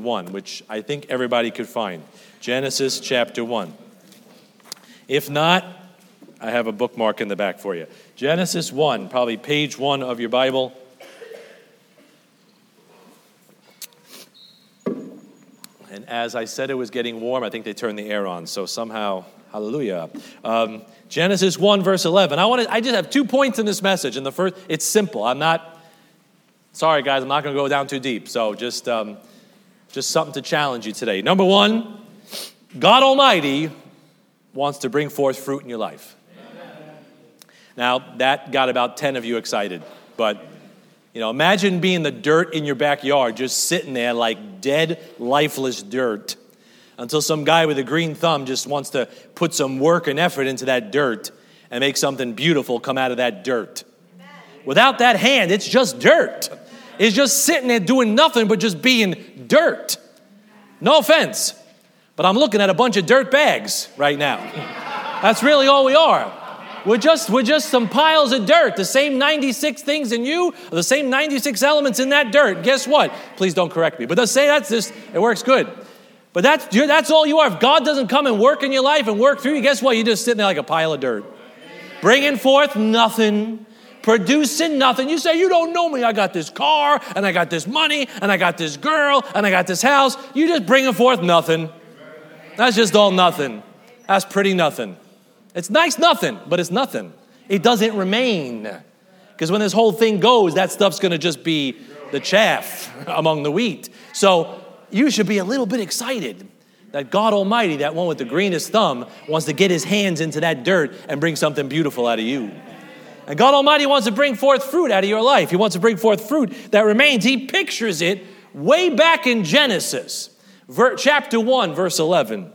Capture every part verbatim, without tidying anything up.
one, which I think everybody could find. Genesis chapter one. If not, I have a bookmark in the back for you. Genesis one, probably page one of your Bible. And as I said it was getting warm, I think they turned the air on. So somehow, hallelujah. Um, Genesis one, verse eleven. I want to. I just have two points in this message. And the first, it's simple. I'm not, sorry guys, I'm not going to go down too deep. So just, um, just something to challenge you today. Number one, God Almighty wants to bring forth fruit in your life. Now, that got about ten of you excited. But, you know, imagine being the dirt in your backyard, just sitting there like dead, lifeless dirt, until some guy with a green thumb just wants to put some work and effort into that dirt and make something beautiful come out of that dirt. Without that hand, it's just dirt. It's just sitting there doing nothing but just being dirt. No offense, but I'm looking at a bunch of dirt bags right now. That's really all we are. We're just, we're just some piles of dirt. The same ninety-six things in you, the same ninety-six elements in that dirt. Guess what? Please don't correct me. But let's say that's just, it works good. But that's, that's all you are. If God doesn't come and work in your life and work through you, guess what? You're just sitting there like a pile of dirt. Bringing forth nothing. Producing nothing. You say, you don't know me. I got this car, and I got this money, and I got this girl, and I got this house. You just bringing forth nothing. That's just all nothing. That's pretty nothing. It's nice nothing, but it's nothing. It doesn't remain. Because when this whole thing goes, that stuff's going to just be the chaff among the wheat. So you should be a little bit excited that God Almighty, that one with the greenest thumb, wants to get his hands into that dirt and bring something beautiful out of you. And God Almighty wants to bring forth fruit out of your life. He wants to bring forth fruit that remains. He pictures it way back in Genesis, chapter one, verse eleven.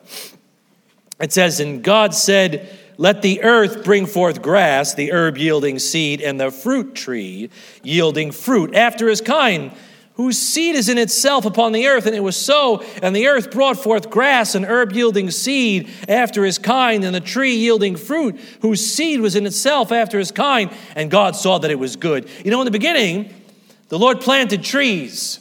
It says, and God said, let the earth bring forth grass, the herb yielding seed, and the fruit tree yielding fruit after his kind, whose seed is in itself upon the earth. And it was so. And the earth brought forth grass and herb yielding seed after his kind, and the tree yielding fruit, whose seed was in itself after his kind. And God saw that it was good. You know, in the beginning, the Lord planted trees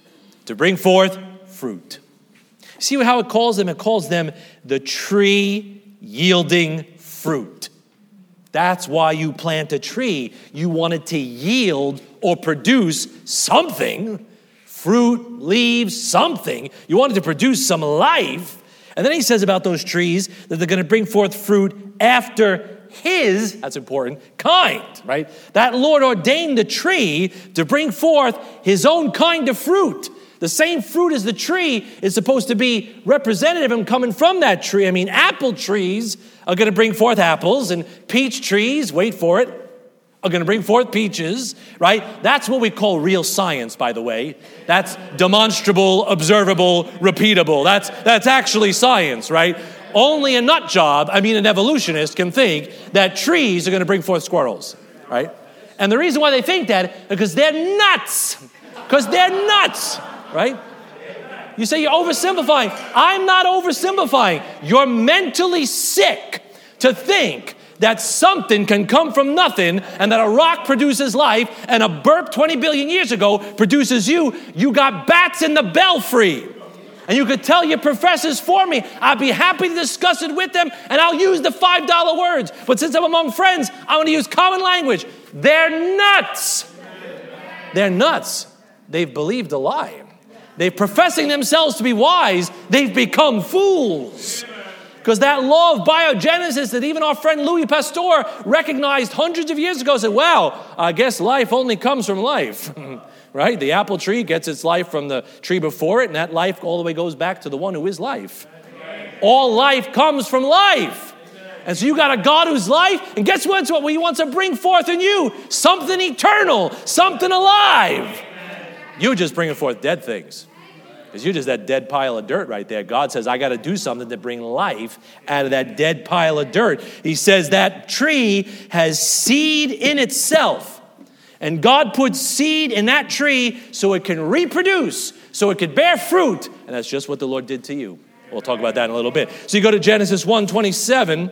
to bring forth fruit. See how it calls them? It calls them the tree yielding fruit. That's why you plant a tree. You want it to yield or produce something, fruit, leaves, something. You want it to produce some life. And then he says about those trees that they're going to bring forth fruit after his, that's important, kind, right? That Lord ordained the tree to bring forth his own kind of fruit. The same fruit as the tree is supposed to be representative and coming from that tree. I mean, apple trees are going to bring forth apples, and peach trees, wait for it, are going to bring forth peaches, right? That's what we call real science, by the way. That's demonstrable, observable, repeatable. That's, that's actually science, right? Only a nut job, I mean an evolutionist, can think that trees are going to bring forth squirrels, right? And the reason why they think that is because they're nuts. Because they're nuts. Right? You say you're oversimplifying. I'm not oversimplifying. You're mentally sick to think that something can come from nothing and that a rock produces life and a burp twenty billion years ago produces you. You got bats in the belfry. And you could tell your professors for me. I'd be happy to discuss it with them, and I'll use the five dollar words. But since I'm among friends, I'm going to use common language. They're nuts. They're nuts. They've believed a lie. They're professing themselves to be wise. They've become fools. Because that law of biogenesis that even our friend Louis Pasteur recognized hundreds of years ago said, well, I guess life only comes from life. Right? The apple tree gets its life from the tree before it, and that life all the way goes back to the one who is life. All life comes from life. And so you got a God who's life, and guess what? It's what he wants to bring forth in you. Something eternal, something alive. You're just bringing forth dead things. Because you're just that dead pile of dirt right there. God says, I got to do something to bring life out of that dead pile of dirt. He says that tree has seed in itself. And God puts seed in that tree so it can reproduce, so it can bear fruit. And that's just what the Lord did to you. We'll talk about that in a little bit. So you go to Genesis one twenty-seven.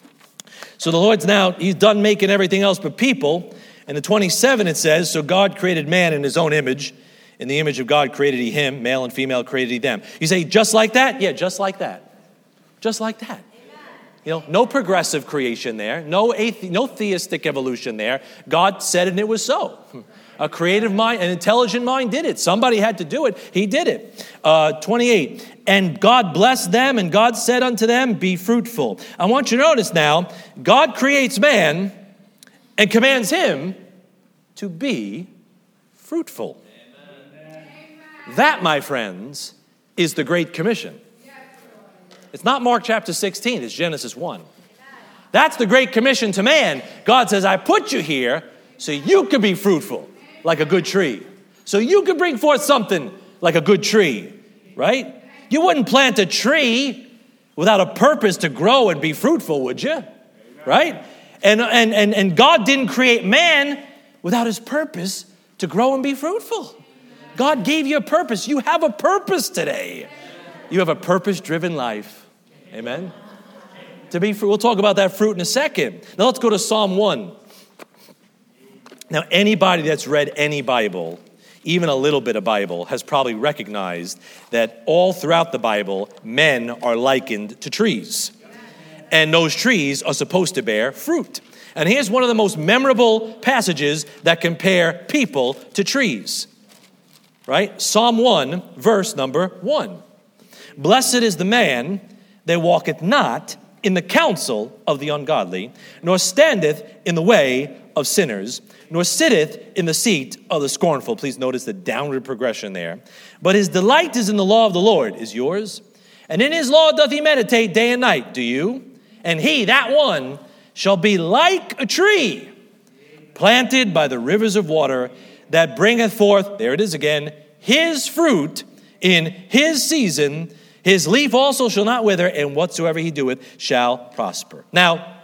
So the Lord's now, he's done making everything else but people. And in twenty-seven it says, so God created man in his own image. In the image of God created he him, male and female created he them. You say, just like that? Yeah, just like that. Just like that. You know, no progressive creation there, no athe- no theistic evolution there. God said it and it was so. A creative mind, an intelligent mind did it. Somebody had to do it. He did it. Uh, twenty-eight, and God blessed them, and God said unto them, be fruitful. I want you to notice now, God creates man and commands him to be fruitful. Amen. That, my friends, is the Great Commission. It's not Mark chapter sixteen, it's Genesis one. That's the Great Commission to man. God says, I put you here so you can be fruitful like a good tree. So you can bring forth something like a good tree, right? You wouldn't plant a tree without a purpose to grow and be fruitful, would you? Right? And, and, and, and God didn't create man without his purpose to grow and be fruitful. God gave you a purpose. You have a purpose today. You have a purpose-driven life. Amen? To be fruit. We'll talk about that fruit in a second. Now let's go to Psalm one. Now anybody that's read any Bible, even a little bit of Bible, has probably recognized that all throughout the Bible, men are likened to trees. And those trees are supposed to bear fruit. And here's one of the most memorable passages that compare people to trees. Right? Psalm one, verse number one. Blessed is the man that walketh not in the counsel of the ungodly, nor standeth in the way of sinners, nor sitteth in the seat of the scornful. Please notice the downward progression there. But his delight is in the law of the Lord, is yours. And in his law doth he meditate day and night. Do you? And he, that one, shall be like a tree planted by the rivers of water that bringeth forth, there it is again, his fruit in his season. His leaf also shall not wither, and whatsoever he doeth shall prosper. Now,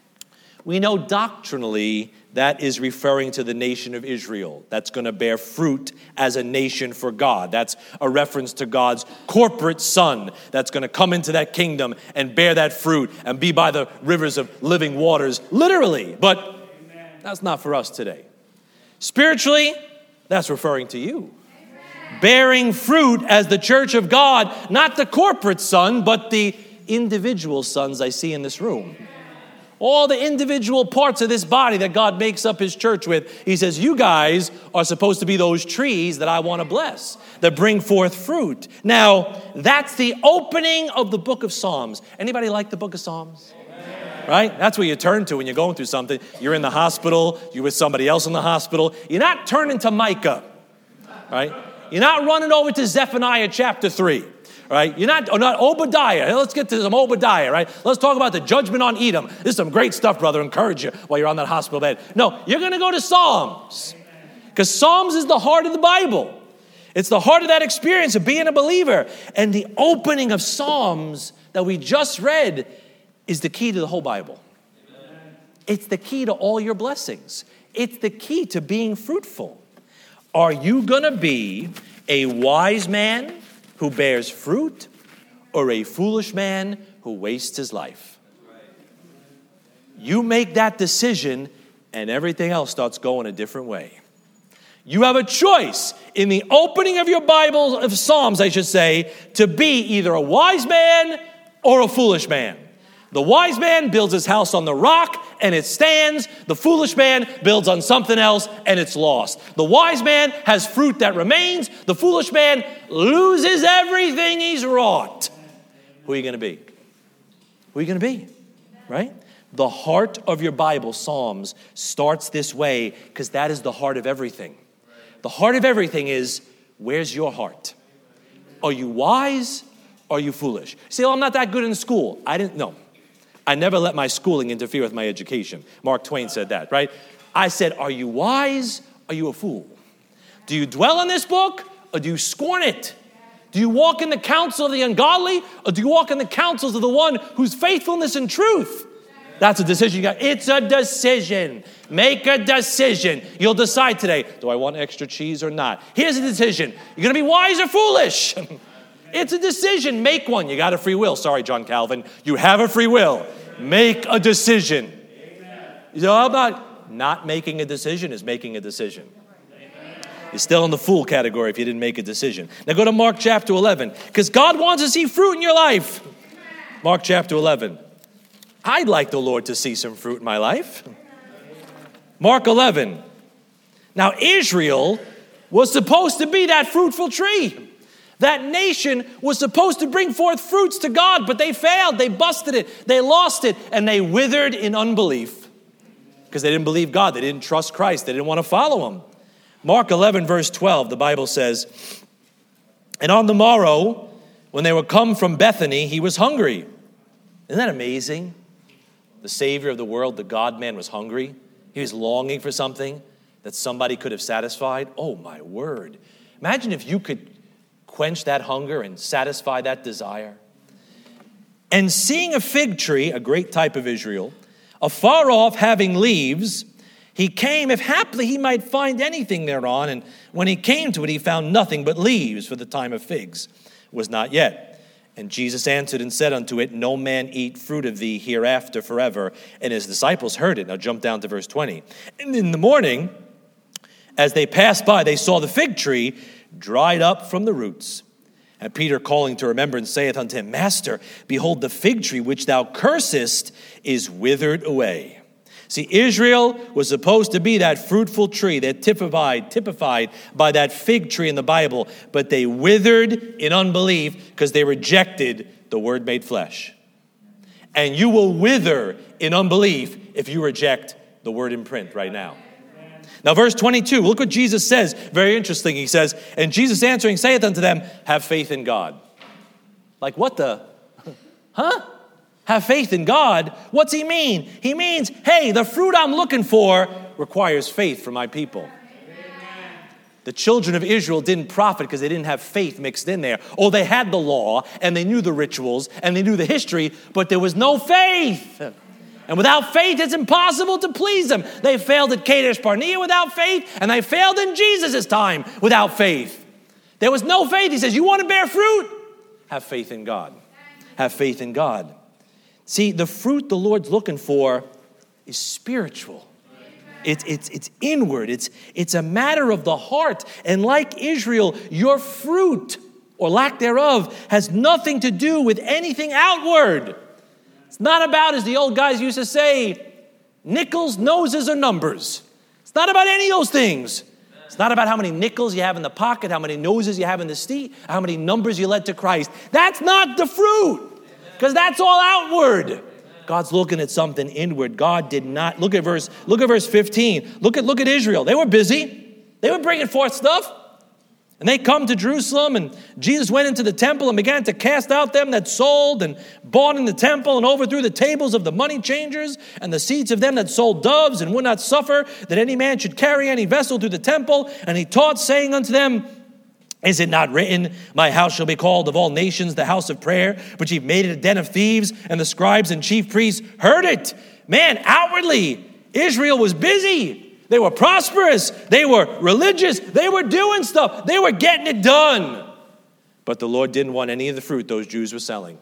we know doctrinally that is referring to the nation of Israel. That's going to bear fruit as a nation for God. That's a reference to God's corporate son that's going to come into that kingdom and bear that fruit and be by the rivers of living waters, literally. But that's not for us today. Spiritually, that's referring to you. Bearing fruit as the church of God, not the corporate son, but the individual sons I see in this room. All the individual parts of this body that God makes up his church with. He says, you guys are supposed to be those trees that I want to bless, that bring forth fruit. Now, that's the opening of the book of Psalms. Anybody like the book of Psalms? Amen. Right? That's where you turn to when you're going through something. You're in the hospital. You're with somebody else in the hospital. You're not turning to Micah, right? You're not running over to Zephaniah chapter three, right? You're not, or not Obadiah. Hey, let's get to some Obadiah, right? Let's talk about the judgment on Edom. This is some great stuff, brother. Encourage you while you're on that hospital bed. No, you're going to go to Psalms, because Psalms is the heart of the Bible. It's the heart of that experience of being a believer. And the opening of Psalms that we just read is the key to the whole Bible. It's the key to all your blessings. It's the key to being fruitful. Are you going to be a wise man who bears fruit, or a foolish man who wastes his life? You make that decision, and everything else starts going a different way. You have a choice in the opening of your Bible, of Psalms, I should say, to be either a wise man or a foolish man. The wise man builds his house on the rock and it stands. The foolish man builds on something else and it's lost. The wise man has fruit that remains. The foolish man loses everything he's wrought. Who are you going to be? Who are you going to be? Right? The heart of your Bible, Psalms, starts this way because that is the heart of everything. The heart of everything is, where's your heart? Are you wise? Or are you foolish? See, oh, I'm not that good in school. I didn't know. I never let my schooling interfere with my education. Mark Twain said that, right? I said, are you wise? Are you a fool? Do you dwell on this book or do you scorn it? Do you walk in the counsel of the ungodly or do you walk in the counsels of the one whose faithfulness and truth? That's a decision you got. It's a decision. Make a decision. You'll decide today, do I want extra cheese or not? Here's a decision. You're going to be wise or foolish? It's a decision. Make one. You got a free will. Sorry, John Calvin. You have a free will. Make a decision. You know, how about not making a decision is making a decision. You're still in the fool category if you didn't make a decision. Now go to Mark chapter eleven, because God wants to see fruit in your life. Mark chapter eleven. I'd like the Lord to see some fruit in my life. Mark eleven. Now Israel was supposed to be that fruitful tree. That nation was supposed to bring forth fruits to God, but they failed. They busted it. They lost it, and they withered in unbelief because they didn't believe God. They didn't trust Christ. They didn't want to follow him. Mark eleven, verse twelve, the Bible says, and on the morrow, when they were come from Bethany, he was hungry. Isn't that amazing? The Savior of the world, the God-man, was hungry. He was longing for something that somebody could have satisfied. Oh, my word. Imagine if you could quench that hunger and satisfy that desire. And seeing a fig tree, a great type of Israel, afar off having leaves, he came, if haply he might find anything thereon. And when he came to it, he found nothing but leaves, for the time of figs was not yet. And Jesus answered and said unto it, no man eat fruit of thee hereafter forever. And his disciples heard it. Now jump down to verse twenty. And in the morning, as they passed by, they saw the fig tree dried up from the roots. And Peter, calling to remembrance, saith unto him, Master, behold, the fig tree which thou cursest is withered away. See, Israel was supposed to be that fruitful tree that typified, typified by that fig tree in the Bible, but they withered in unbelief because they rejected the Word made flesh. And you will wither in unbelief if you reject the Word in print right now. Now, verse twenty-two, look what Jesus says. Very interesting. He says, and Jesus answering saith unto them, have faith in God. Like, what the? Huh? Have faith in God? What's he mean? He means, hey, the fruit I'm looking for requires faith from my people. The children of Israel didn't profit because they didn't have faith mixed in there. Oh, they had the law, and they knew the rituals, and they knew the history, but there was no faith. And without faith, it's impossible to please them. They failed at Kadesh Barnea without faith, and they failed in Jesus' time without faith. There was no faith. He says, you want to bear fruit? Have faith in God. Have faith in God. See, the fruit the Lord's looking for is spiritual. It's, it's, it's inward. It's, it's a matter of the heart. And like Israel, your fruit, or lack thereof, has nothing to do with anything outward. It's not about, as the old guys used to say, nickels, noses, or numbers. It's not about any of those things. It's not about how many nickels you have in the pocket, how many noses you have in the seat, how many numbers you led to Christ. That's not the fruit, because that's all outward. God's looking at something inward. God did not. Look at verse, look at verse fifteen. Look at, look at Israel. They were busy. They were bringing forth stuff. And they come to Jerusalem, and Jesus went into the temple and began to cast out them that sold and bought in the temple, and overthrew the tables of the money changers and the seats of them that sold doves, and would not suffer that any man should carry any vessel through the temple. And he taught, saying unto them, is it not written, my house shall be called of all nations the house of prayer, but you've made it a den of thieves? And the scribes and chief priests heard it. Man, outwardly, Israel was busy. They were prosperous. They were religious. They were doing stuff. They were getting it done. But the Lord didn't want any of the fruit those Jews were selling,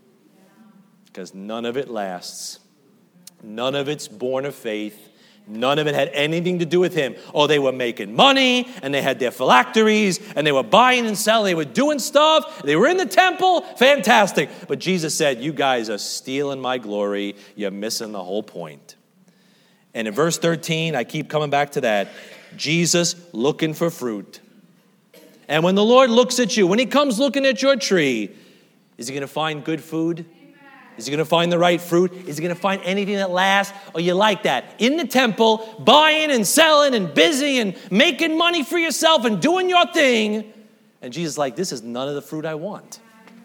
because none of it lasts. None of it's born of faith. None of it had anything to do with him. Oh, they were making money, and they had their phylacteries, and they were buying and selling. They were doing stuff. They were in the temple. Fantastic. But Jesus said, you guys are stealing my glory. You're missing the whole point. And in verse thirteen, I keep coming back to that. Jesus looking for fruit. And when the Lord looks at you, when he comes looking at your tree, is he going to find good food? Is he going to find the right fruit? Is he going to find anything that lasts? Or you like that? In the temple, buying and selling and busy and making money for yourself and doing your thing. And Jesus is like, this is none of the fruit I want.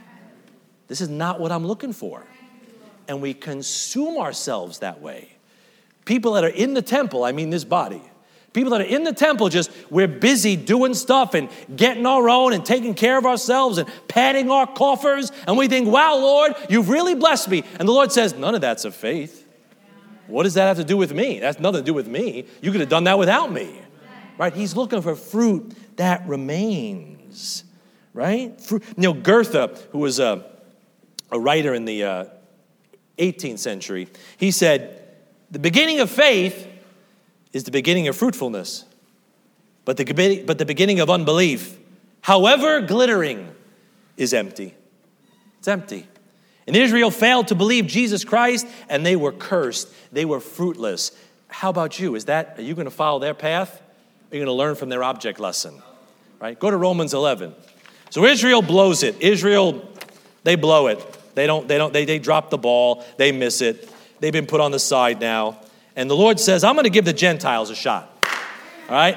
This is not what I'm looking for. And we consume ourselves that way. People that are in the temple, I mean this body, people that are in the temple, just we're busy doing stuff and getting our own and taking care of ourselves and padding our coffers. And we think, wow, Lord, you've really blessed me. And the Lord says, none of that's of faith. What does that have to do with me? That's nothing to do with me. You could have done that without me. Right? He's looking for fruit that remains. Right? Fruit. You know, Goethe, who was a, a writer in the uh, eighteenth century, he said, the beginning of faith is the beginning of fruitfulness. But the, but the beginning of unbelief, however glittering, is empty. It's empty. And Israel failed to believe Jesus Christ, and they were cursed. They were fruitless. How about you? Is that, are you going to follow their path? Are you going to learn from their object lesson? Right? Go to Romans eleven. So Israel blows it. Israel, they blow it. They don't, they don't, they, they drop the ball. They miss it. They've been put on the side now. And the Lord says, I'm going to give the Gentiles a shot. All right?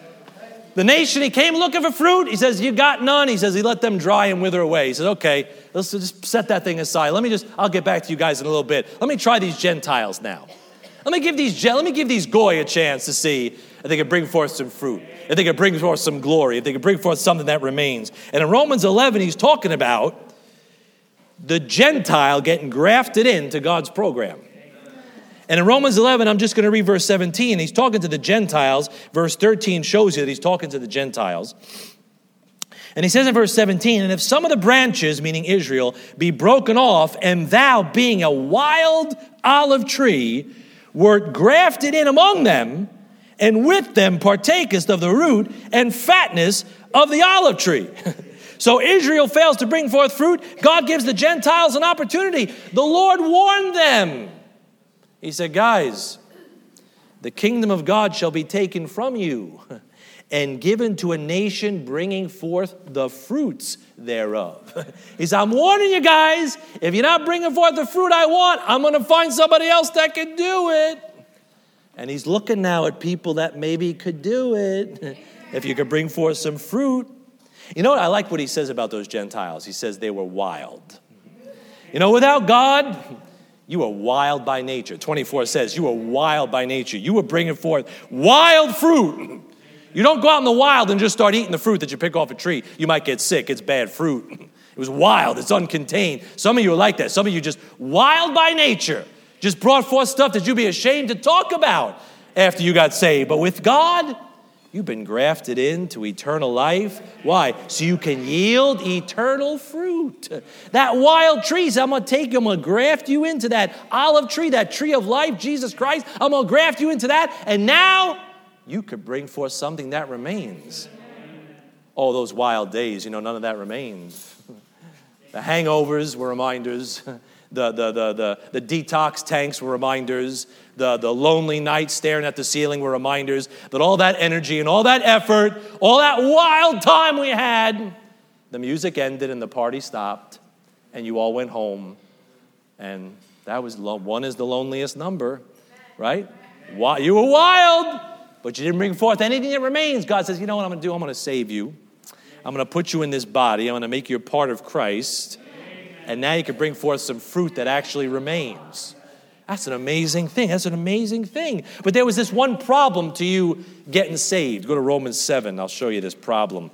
The nation, he came looking for fruit. He says, you got none. He says, he let them dry and wither away. He says, okay, let's just set that thing aside. Let me just, I'll get back to you guys in a little bit. Let me try these Gentiles now. Let me give these, let me give these goy a chance to see if they can bring forth some fruit, if they can bring forth some glory, if they can bring forth something that remains. And in Romans eleven, he's talking about the Gentile getting grafted into God's program. And in Romans eleven, I'm just going to read verse seventeen. He's talking to the Gentiles. Verse thirteen shows you that he's talking to the Gentiles. And he says in verse seventeen, and if some of the branches, meaning Israel, be broken off, and thou, being a wild olive tree, wert grafted in among them, and with them partakest of the root and fatness of the olive tree. So Israel fails to bring forth fruit. God gives the Gentiles an opportunity. The Lord warned them. He said, guys, the kingdom of God shall be taken from you and given to a nation bringing forth the fruits thereof. He said, I'm warning you guys, if you're not bringing forth the fruit I want, I'm going to find somebody else that can do it. And he's looking now at people that maybe could do it if you could bring forth some fruit. You know what? I like what he says about those Gentiles. He says they were wild. You know, without God, you are wild by nature. twenty-four says you are wild by nature. You are bringing forth wild fruit. You don't go out in the wild and just start eating the fruit that you pick off a tree. You might get sick. It's bad fruit. It was wild. It's uncontained. Some of you are like that. Some of you just wild by nature. Just brought forth stuff that you'd be ashamed to talk about after you got saved. But with God, you've been grafted into eternal life. Why? So you can yield eternal fruit. That wild tree, so I'm going to take you, I'm going to graft you into that olive tree, that tree of life, Jesus Christ. I'm going to graft you into that. And now you could bring forth something that remains. Oh, those wild days, you know, none of that remains. The hangovers were reminders. The, the, the, the, the detox tanks were reminders. The, the lonely nights staring at the ceiling were reminders that all that energy and all that effort, all that wild time we had, the music ended and the party stopped and you all went home. And that was, lo- one is the loneliest number, right? You were wild, but you didn't bring forth anything that remains. God says, you know what I'm going to do? I'm going to save you. I'm going to put you in this body. I'm going to make you a part of Christ. And now you can bring forth some fruit that actually remains. That's an amazing thing. That's an amazing thing. But there was this one problem to you getting saved. Go to Romans seven. I'll show you this problem.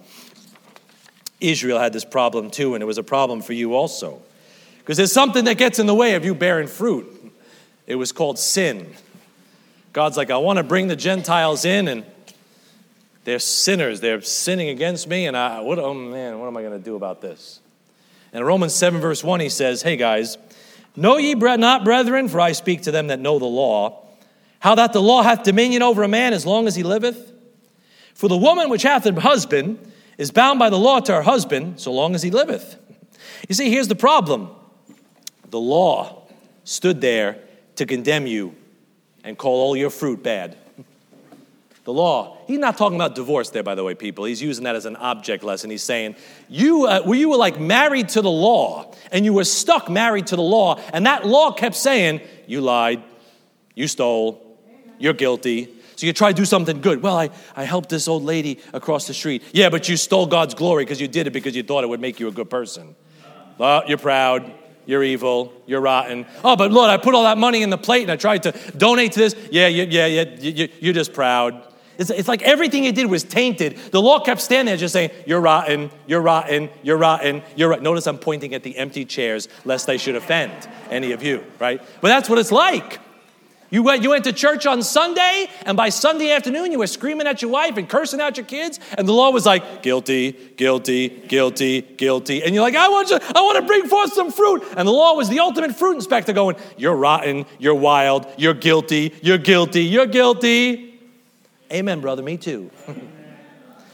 Israel had this problem too, and it was a problem for you also. Because there's something that gets in the way of you bearing fruit. It was called sin. God's like, I want to bring the Gentiles in, and they're sinners. They're sinning against me, and I, what, oh man, what am I going to do about this? And in Romans seven, verse one, he says, hey guys, know ye not, brethren, for I speak to them that know the law, how that the law hath dominion over a man as long as he liveth? For the woman which hath a husband is bound by the law to her husband so long as he liveth. You see, here's the problem. The law stood there to condemn you and call all your fruit bad. The law. He's not talking about divorce there, by the way, people. He's using that as an object lesson. He's saying, you, uh, you were like married to the law, and you were stuck married to the law, and that law kept saying, you lied, you stole, you're guilty. So you try to do something good. Well, I, I helped this old lady across the street. Yeah, but you stole God's glory because you did it because you thought it would make you a good person. Well, you're proud. You're evil. You're rotten. Oh, but Lord, I put all that money in the plate and I tried to donate to this. Yeah, you, yeah, yeah. You, you're just proud. It's, it's like everything you did was tainted. The law kept standing there just saying, you're rotten, you're rotten, you're rotten, you're rotten. Notice I'm pointing at the empty chairs lest they should offend any of you, right? But that's what it's like. You went, you went to church on Sunday, and by Sunday afternoon, you were screaming at your wife and cursing out your kids, and the law was like, guilty, guilty, guilty, guilty. And you're like, I want you, I want to bring forth some fruit. And the law was the ultimate fruit inspector going, you're rotten, you're wild, you're guilty, you're guilty, you're guilty. Amen, brother, me too.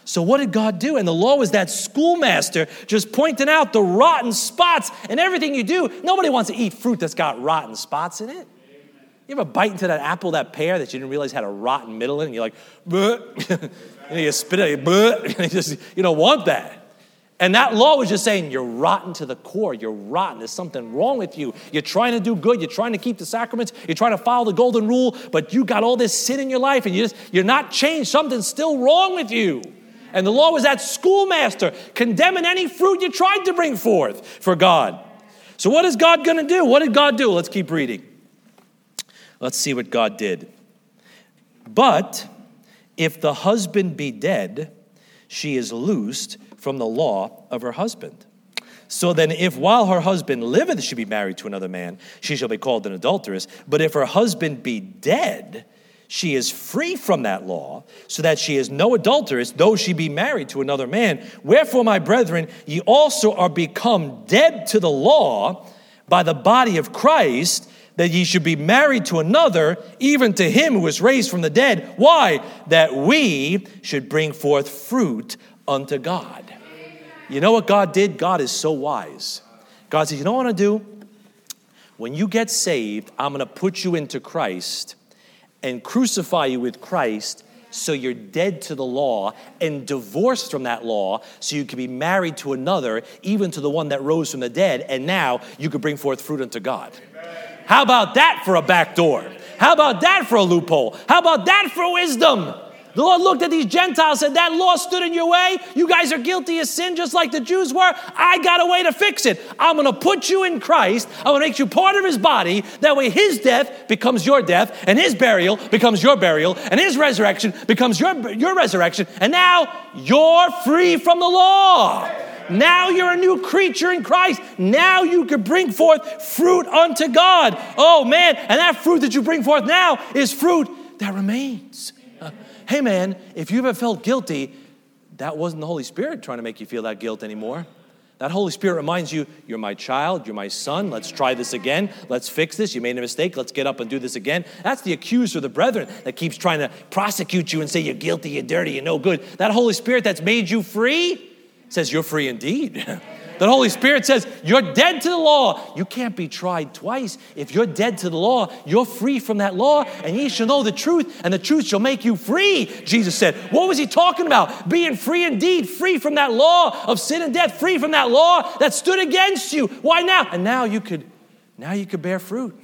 So what did God do? And the law was that schoolmaster just pointing out the rotten spots and everything you do. Nobody wants to eat fruit that's got rotten spots in it. You ever bite into that apple, that pear that you didn't realize had a rotten middle in it? And you're like, bleh. You know, you spit it, bleh. You just, you don't want that. And that law was just saying, you're rotten to the core. You're rotten. There's something wrong with you. You're trying to do good. You're trying to keep the sacraments. You're trying to follow the golden rule. But you got all this sin in your life and you just, you're not changed. Something's still wrong with you. And the law was that schoolmaster condemning any fruit you tried to bring forth for God. So what is God going to do? What did God do? Let's keep reading. Let's see what God did. But if the husband be dead, she is loosed from the law of her husband. So then if while her husband liveth she be married to another man, she shall be called an adulteress. But if her husband be dead, she is free from that law, so that she is no adulteress, though she be married to another man. Wherefore, my brethren, ye also are become dead to the law by the body of Christ, that ye should be married to another, even to him who was raised from the dead. Why? That we should bring forth fruit unto God. You know what God did? God is so wise. God says, you know what I'm going to do? When you get saved, I'm going to put you into Christ and crucify you with Christ, so you're dead to the law and divorced from that law, so you can be married to another, even to the one that rose from the dead, and now you could bring forth fruit unto God. How about that for a back door? How about that for a loophole? How about that for wisdom? The Lord looked at these Gentiles and said, that law stood in your way. You guys are guilty of sin just like the Jews were. I got a way to fix it. I'm going to put you in Christ. I'm going to make you part of his body. That way his death becomes your death, and his burial becomes your burial, and his resurrection becomes your, your resurrection. And now you're free from the law. Now you're a new creature in Christ. Now you can bring forth fruit unto God. Oh, man. And that fruit that you bring forth now is fruit that remains. Uh, hey, man, if you ever felt guilty, that wasn't the Holy Spirit trying to make you feel that guilt anymore. That Holy Spirit reminds you, you're my child, you're my son, let's try this again, let's fix this, you made a mistake, let's get up and do this again. That's the accuser, the brethren, that keeps trying to prosecute you and say you're guilty, you're dirty, you're no good. That Holy Spirit that's made you free says you're free indeed. The Holy Spirit says you're dead to the law. You can't be tried twice. If you're dead to the law, you're free from that law, and ye shall know the truth, and the truth shall make you free, Jesus said. What was he talking about? Being free indeed, free from that law of sin and death, free from that law that stood against you. Why now? And now you could, now you could bear fruit.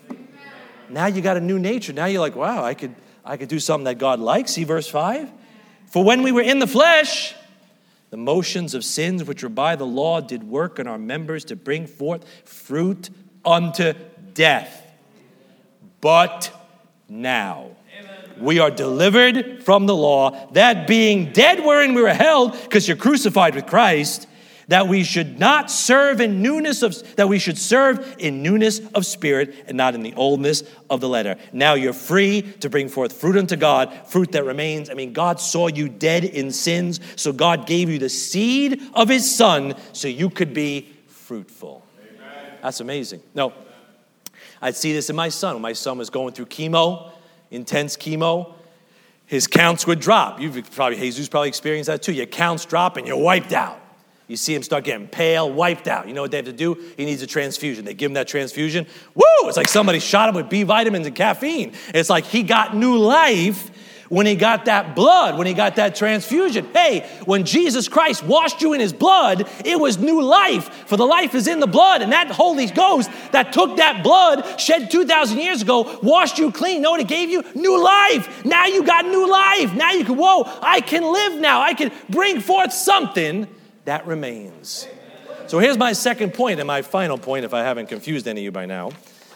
Now you got a new nature. Now you're like, wow, I could, I could do something that God likes. See verse five? For when we were in the flesh, the motions of sins which were by the law did work in our members to bring forth fruit unto death. But now we are delivered from the law, that being dead wherein we were held, because you're crucified with Christ, that we should not serve in newness of, that we should serve in newness of spirit and not in the oldness of the letter. Now you're free to bring forth fruit unto God, fruit that remains. I mean, God saw you dead in sins, so God gave you the seed of his son so you could be fruitful. Amen. That's amazing. No, I'd see this in my son. When my son was going through chemo, intense chemo, his counts would drop. You've probably, Jesus probably experienced that too. Your counts drop and you're wiped out. You see him start getting pale, wiped out. You know what they have to do? He needs a transfusion. They give him that transfusion. Woo! It's like somebody shot him with B vitamins and caffeine. It's like he got new life when he got that blood, when he got that transfusion. Hey, when Jesus Christ washed you in his blood, it was new life. For the life is in the blood. And that Holy Ghost that took that blood, shed two thousand years ago, washed you clean. You know what it gave you? New life. Now you got new life. Now you can, whoa, I can live now. I can bring forth something that remains. So here's my second point and my final point, if I haven't confused any of you by now.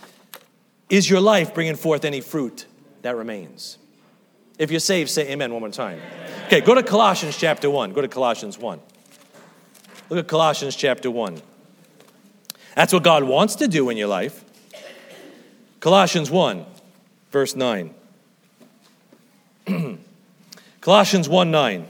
Is your life bringing forth any fruit that remains? If you're saved, say amen one more time. Okay, go to Colossians chapter one. Go to Colossians one. Look at Colossians chapter one. That's what God wants to do in your life. Colossians one, verse nine. Colossians one, nine.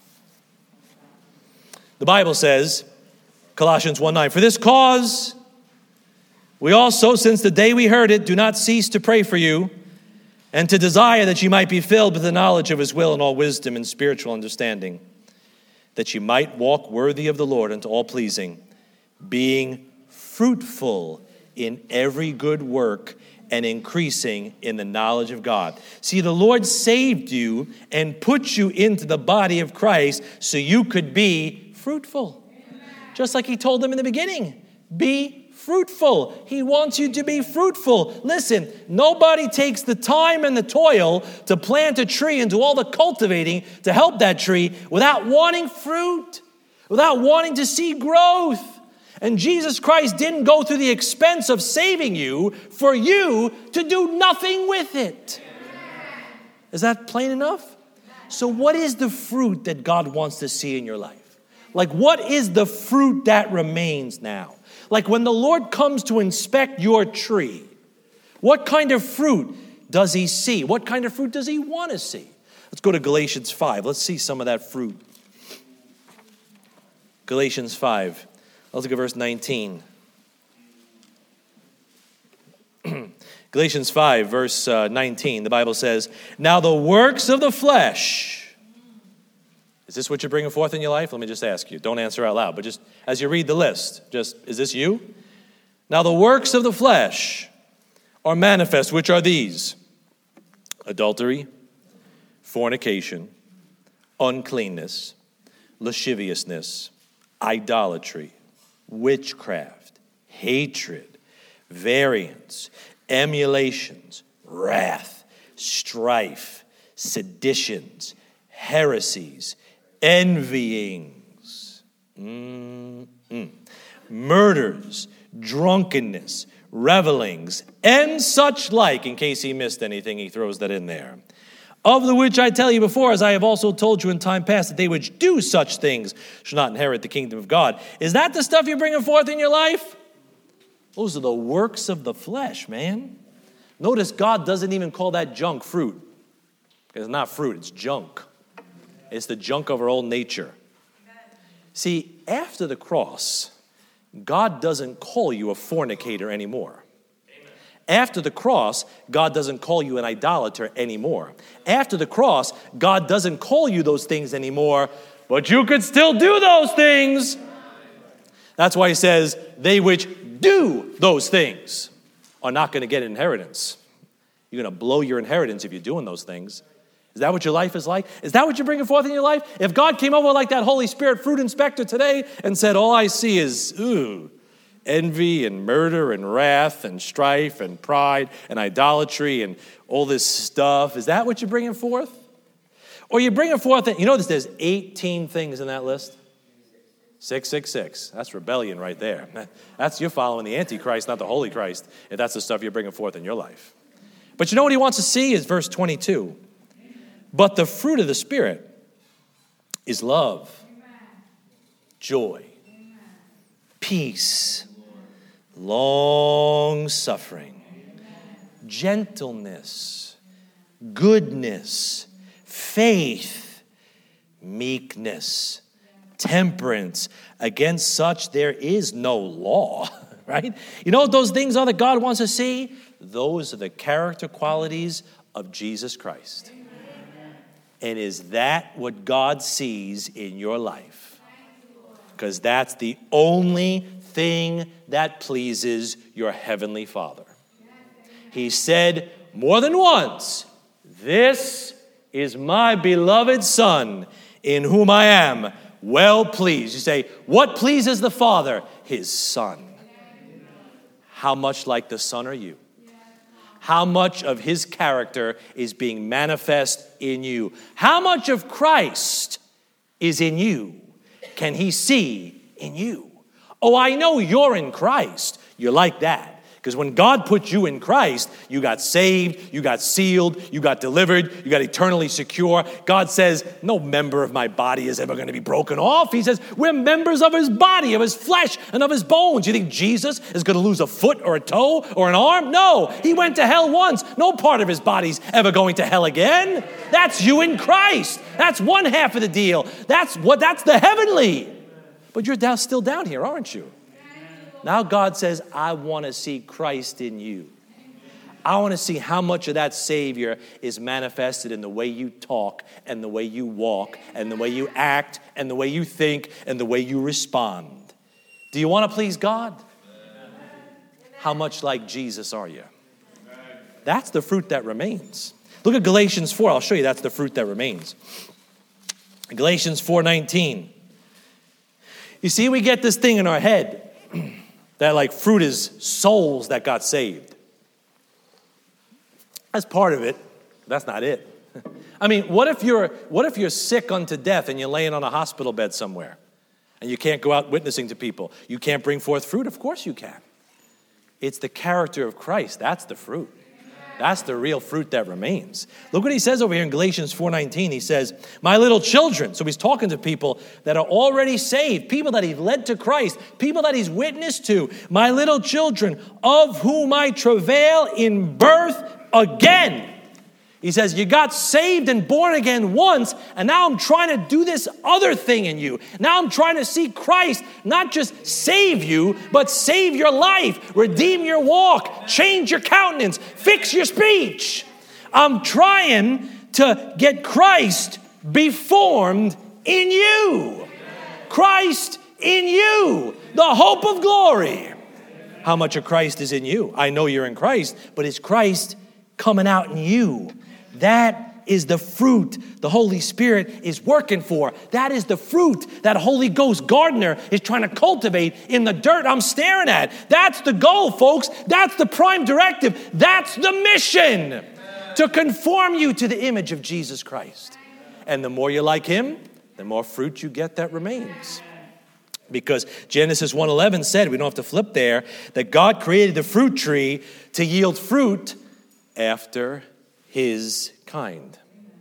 The Bible says, Colossians one nine, for this cause we also, since the day we heard it, do not cease to pray for you and to desire that you might be filled with the knowledge of his will and all wisdom and spiritual understanding, that ye might walk worthy of the Lord unto all pleasing, being fruitful in every good work and increasing in the knowledge of God. See, the Lord saved you and put you into the body of Christ so you could be fruitful. Amen. Just like he told them in the beginning, be fruitful. He wants you to be fruitful. Listen, nobody takes the time and the toil to plant a tree and do all the cultivating to help that tree without wanting fruit, without wanting to see growth. And Jesus Christ didn't go through the expense of saving you for you to do nothing with it. Is that plain enough? So what is the fruit that God wants to see in your life? Like, what is the fruit that remains now? Like, when the Lord comes to inspect your tree, what kind of fruit does he see? What kind of fruit does he want to see? Let's go to Galatians five. Let's see some of that fruit. Galatians five. Let's look at verse nineteen. Galatians five, verse uh, nineteen, the Bible says, now the works of the flesh. Is this what you're bringing forth in your life? Let me just ask you. Don't answer out loud, but just as you read the list, just, is this you? Now the works of the flesh are manifest, which are these: adultery, fornication, uncleanness, lasciviousness, idolatry, witchcraft, hatred, variance, emulations, wrath, strife, seditions, heresies, envyings, mm-mm, murders, drunkenness, revelings, and such like. In case he missed anything, he throws that in there. Of the which I tell you before, as I have also told you in time past, that they which do such things shall not inherit the kingdom of God. Is that the stuff you're bringing forth in your life? Those are the works of the flesh, man. Notice God doesn't even call that junk fruit. It's not fruit, it's junk. It's the junk of our old nature. See, after the cross, God doesn't call you a fornicator anymore. After the cross, God doesn't call you an idolater anymore. After the cross, God doesn't call you those things anymore, but you could still do those things. That's why he says, they which do those things are not going to get an inheritance. You're going to blow your inheritance if you're doing those things. Is that what your life is like? Is that what you're bringing forth in your life? If God came over like that Holy Spirit fruit inspector today and said, all I see is, ooh, envy and murder and wrath and strife and pride and idolatry and all this stuff. Is that what you're bringing forth? Or you're bringing forth, you notice there's eighteen things in that list? six six six. That's rebellion right there. That's you're following the Antichrist, not the Holy Christ, if that's the stuff you're bringing forth in your life. But you know what he wants to see is verse twenty-two. But the fruit of the Spirit is love, joy, peace, long-suffering, gentleness, goodness, faith, meekness, temperance. Against such there is no law, right? You know what those things are that God wants to see? Those are the character qualities of Jesus Christ. And is that what God sees in your life? Because that's the only thing that pleases your heavenly Father. He said more than once, this is my beloved Son, in whom I am well pleased. You say, what pleases the Father? His Son. How much like the Son are you? How much of his character is being manifest in you? How much of Christ is in you? Can he see in you? Oh, I know you're in Christ. You're like that. Because when God put you in Christ, you got saved, you got sealed, you got delivered, you got eternally secure. God says, no member of my body is ever going to be broken off. He says, we're members of his body, of his flesh, and of his bones. You think Jesus is going to lose a foot or a toe or an arm? No, he went to hell once. No part of his body's ever going to hell again. That's you in Christ. That's one half of the deal. That's what. That's the heavenly. But you're down, still down here, aren't you? Now God says, I want to see Christ in you. I want to see how much of that Savior is manifested in the way you talk and the way you walk and the way you act and the way you think and the way you respond. Do you want to please God? How much like Jesus are you? That's the fruit that remains. Look at Galatians four. I'll show you that's the fruit that remains. Galatians four nineteen. You see, we get this thing in our head that like fruit is souls that got saved. That's part of it. That's not it. I mean, what if you're what if you're sick unto death and you're laying on a hospital bed somewhere and you can't go out witnessing to people? You can't bring forth fruit? Of course you can. It's the character of Christ. That's the fruit. That's the real fruit that remains. Look what he says over here in Galatians four nineteen. He says, my little children. So he's talking to people that are already saved, people that he's led to Christ, people that he's witnessed to. My little children, of whom I travail in birth again. He says, you got saved and born again once, and now I'm trying to do this other thing in you. Now I'm trying to see Christ not just save you, but save your life, redeem your walk, change your countenance, fix your speech. I'm trying to get Christ be formed in you. Christ in you, the hope of glory. How much of Christ is in you? I know you're in Christ, but is Christ coming out in you? That is the fruit the Holy Spirit is working for. That is the fruit that Holy Ghost gardener is trying to cultivate in the dirt I'm staring at. That's the goal, folks. That's the prime directive. That's the mission. Amen. To conform you to the image of Jesus Christ. And the more you're like him, the more fruit you get that remains. Because Genesis one eleven said, we don't have to flip there, that God created the fruit tree to yield fruit after his kind.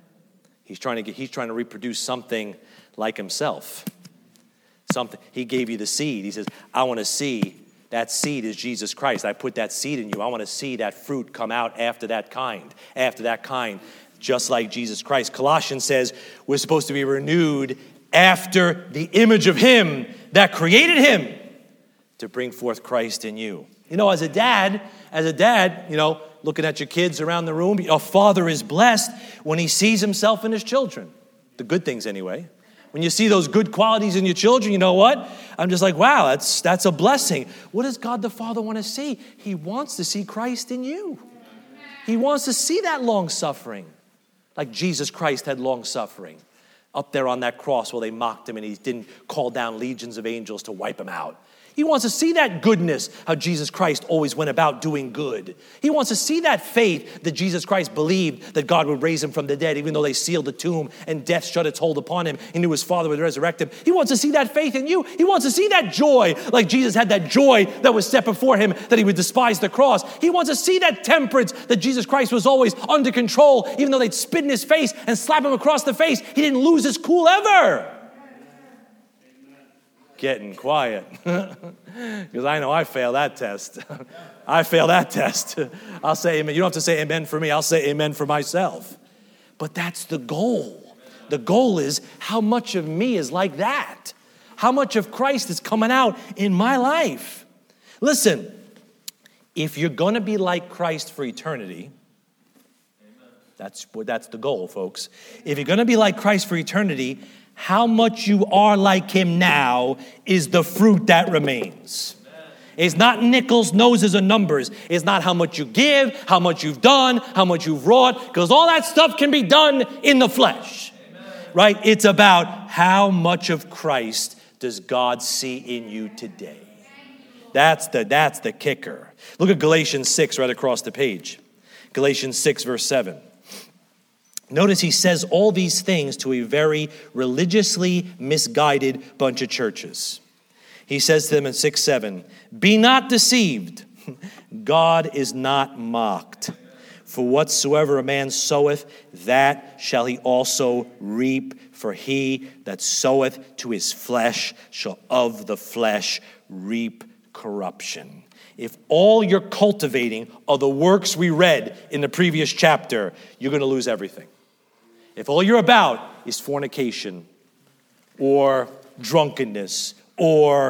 He's trying to get, he's trying to reproduce something like himself. Something. He gave you the seed. He says, I want to see that seed is Jesus Christ. I put that seed in you. I want to see that fruit come out after that kind. After that kind, just like Jesus Christ. Colossians says we're supposed to be renewed after the image of him that created him to bring forth Christ in you. You know, as a dad, as a dad, you know, looking at your kids around the room, a father is blessed when he sees himself in his children. The good things anyway. When you see those good qualities in your children, you know what? I'm just like, wow, that's that's a blessing. What does God the Father want to see? He wants to see Christ in you. He wants to see that long suffering. Like Jesus Christ had long suffering. Up there on that cross where they mocked him and he didn't call down legions of angels to wipe him out. He wants to see that goodness, how Jesus Christ always went about doing good. He wants to see that faith that Jesus Christ believed that God would raise him from the dead, even though they sealed the tomb and death shut its hold upon him. He knew his Father would resurrect him. He wants to see that faith in you. He wants to see that joy, like Jesus had that joy that was set before him, that he would despise the cross. He wants to see that temperance, that Jesus Christ was always under control, even though they'd spit in his face and slap him across the face. He didn't lose his cool ever. Getting quiet. Because I know I fail that test. I fail that test. I'll say amen. You don't have to say amen for me. I'll say amen for myself. But that's the goal. The goal is how much of me is like that. How much of Christ is coming out in my life. Listen, if you're going to be like Christ for eternity, that's, that's the goal, folks. If you're going to be like Christ for eternity, how much you are like him now is the fruit that remains. It's not nickels, noses, or numbers. It's not how much you give, how much you've done, how much you've wrought, because all that stuff can be done in the flesh. Amen. Right? It's about how much of Christ does God see in you today. That's the, that's the kicker. Look at Galatians six right across the page. Galatians six, verse seven. Notice he says all these things to a very religiously misguided bunch of churches. He says to them in six seven, be not deceived. God is not mocked. For whatsoever a man soweth, that shall he also reap. For he that soweth to his flesh shall of the flesh reap corruption. If all you're cultivating are the works we read in the previous chapter, you're going to lose everything. If all you're about is fornication or drunkenness or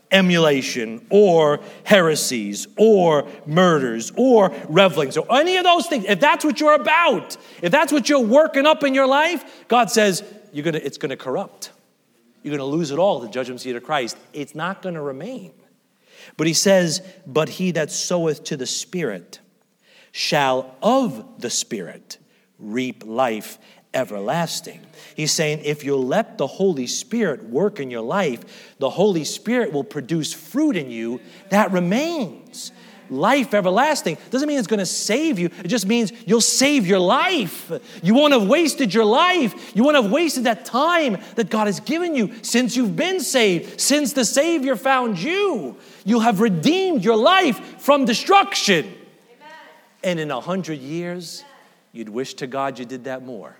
emulation or heresies or murders or revelings or any of those things, if that's what you're about, if that's what you're working up in your life, God says you're gonna, it's going to corrupt. You're going to lose it all at the judgment seat of Christ. It's not going to remain. But he says, but he that soweth to the Spirit shall of the Spirit reap life everlasting. He's saying if you let the Holy Spirit work in your life, the Holy Spirit will produce fruit in you that remains. Life everlasting doesn't mean it's going to save you. It just means you'll save your life. You won't have wasted your life. You won't have wasted that time that God has given you since you've been saved, since the Savior found you. You'll have redeemed your life from destruction. Amen. And in a hundred years, you'd wish to God you did that more.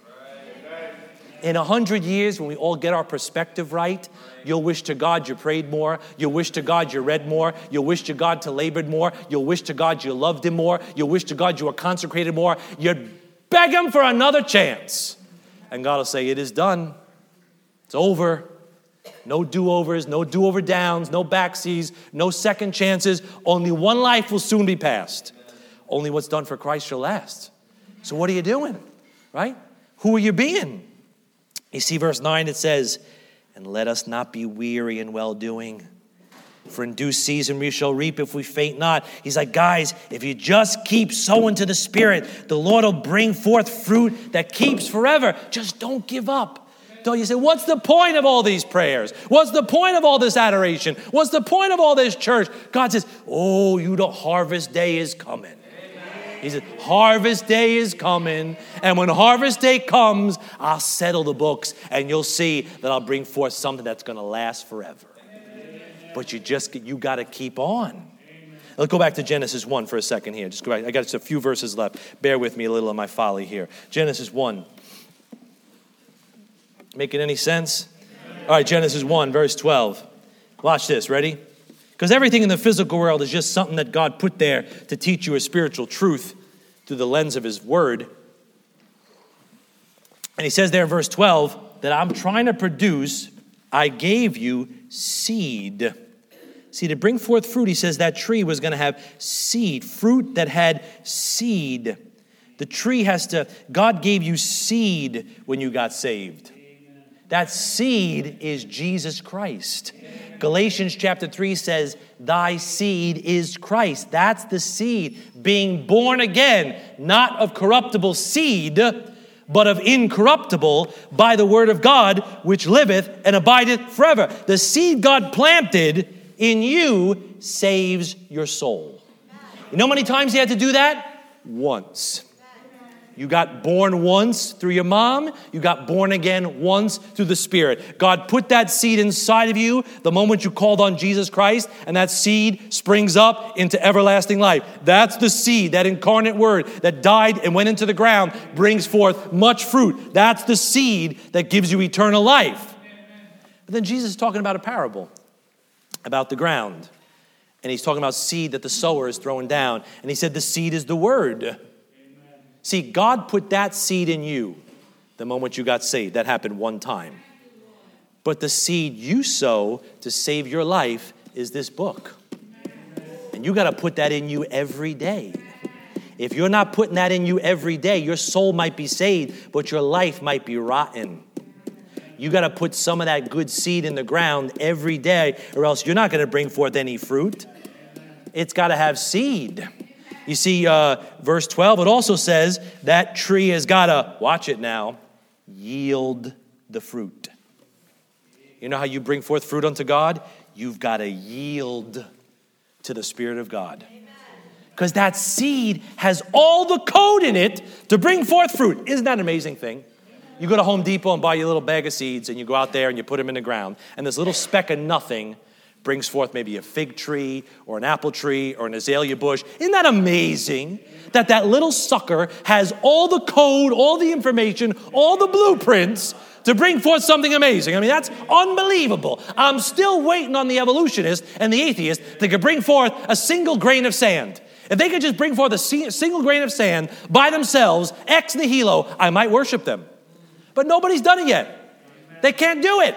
In a hundred years, when we all get our perspective right, you'll wish to God you prayed more. You'll wish to God you read more. You'll wish to God to labored more. You'll wish to God you loved him more. You'll wish to God you were consecrated more. You'd beg him for another chance. And God will say, it is done. It's over. No do-overs, no do-over downs, no backseas, no second chances. Only one life will soon be passed. Only what's done for Christ shall last. So what are you doing? Right? Who are you being? You see verse nine, it says, and let us not be weary in well-doing. For in due season we shall reap if we faint not. He's like, guys, if you just keep sowing to the Spirit, the Lord will bring forth fruit that keeps forever. Just don't give up. Don't you say, what's the point of all these prayers? What's the point of all this adoration? What's the point of all this church? God says, oh, you the harvest day is coming. He said, harvest day is coming. And when harvest day comes, I'll settle the books. And you'll see that I'll bring forth something that's going to last forever. But you just, you got to keep on. Let's go back to Genesis one for a second here. Just go back. I got just a few verses left. Bear with me a little of my folly here. Genesis one. Making any sense? All right, Genesis one, verse twelve. Watch this. Ready? Because everything in the physical world is just something that God put there to teach you a spiritual truth through the lens of his word. And he says there in verse twelve that I'm trying to produce, I gave you seed. See, to bring forth fruit, he says that tree was going to have seed, fruit that had seed. The tree has to, God gave you seed when you got saved. That seed is Jesus Christ. Galatians chapter three says, thy seed is Christ. That's the seed, being born again, not of corruptible seed, but of incorruptible by the word of God, which liveth and abideth forever. The seed God planted in you saves your soul. You know how many times he had to do that? Once. You got born once through your mom. You got born again once through the Spirit. God put that seed inside of you the moment you called on Jesus Christ, and that seed springs up into everlasting life. That's the seed, that incarnate word that died and went into the ground, brings forth much fruit. That's the seed that gives you eternal life. But then Jesus is talking about a parable about the ground. And he's talking about seed that the sower is throwing down. And he said the seed is the word. See, God put that seed in you the moment you got saved. That happened one time. But the seed you sow to save your life is this book. And you got to put that in you every day. If you're not putting that in you every day, your soul might be saved, but your life might be rotten. You got to put some of that good seed in the ground every day, or else you're not going to bring forth any fruit. It's got to have seed. You see, uh, verse twelve, it also says that tree has got to, watch it now, yield the fruit. You know how you bring forth fruit unto God? You've got to yield to the Spirit of God. Because that seed has all the code in it to bring forth fruit. Isn't that an amazing thing? You go to Home Depot and buy your little bag of seeds, and you go out there and you put them in the ground, and this little speck of nothing brings forth maybe a fig tree or an apple tree or an azalea bush. Isn't that amazing that that little sucker has all the code, all the information, all the blueprints to bring forth something amazing? I mean, that's unbelievable. I'm still waiting on the evolutionist and the atheist that could bring forth a single grain of sand. If they could just bring forth a single grain of sand by themselves, ex nihilo, I might worship them. But nobody's done it yet. They can't do it.